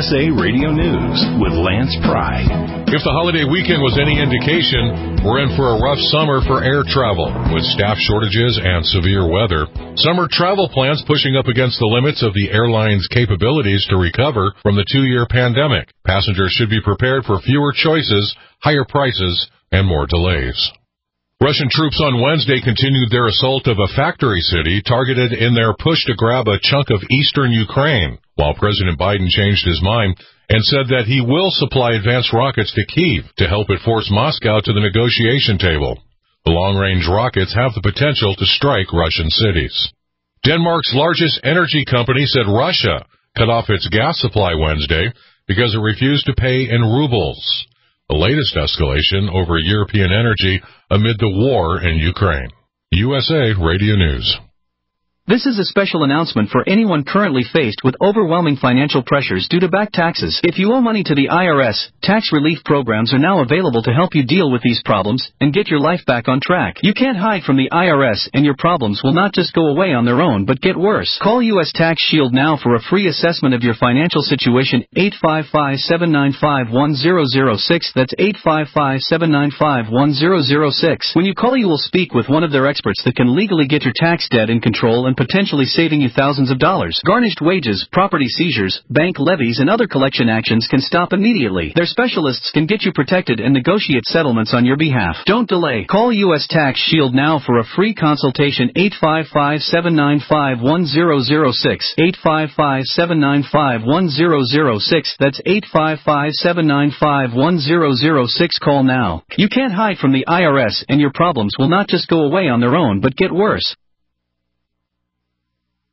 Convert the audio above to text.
USA Radio News with Lance Pry. If the holiday weekend was any indication, we're in for a rough summer for air travel, with staff shortages and severe weather. Summer travel plans pushing up against the limits of the airline's capabilities to recover from the 2-year pandemic. Passengers should be prepared for fewer choices, higher prices, and more delays. Russian troops on Wednesday continued their assault of a factory city targeted in their push to grab a chunk of eastern Ukraine, while President Biden changed his mind and said that he will supply advanced rockets to Kyiv to help it force Moscow to the negotiation table. The long-range rockets have the potential to strike Russian cities. Denmark's largest energy company said Russia cut off its gas supply Wednesday because it refused to pay in rubles. The latest escalation over European energy amid the war in Ukraine. USA Radio News. This is a special announcement for anyone currently faced with overwhelming financial pressures due to back taxes. If you owe money to the IRS, tax relief programs are now available to help you deal with these problems and get your life back on track. You can't hide from the IRS, and your problems will not just go away on their own but get worse. Call U.S. Tax Shield now for a free assessment of your financial situation. 855-795-1006. That's 855-795-1006. When you call, you will speak with one of their experts that can legally get your tax debt in control and potentially saving you thousands of dollars. Garnished wages, property seizures, bank levies, and other collection actions can stop immediately. Their specialists can get you protected and negotiate settlements on your behalf. Don't delay. Call U.S. Tax Shield now for a free consultation. 855-795-1006. 855-795-1006. That's 855-795-1006. Call now. You can't hide from the IRS, and your problems will not just go away on their own but get worse.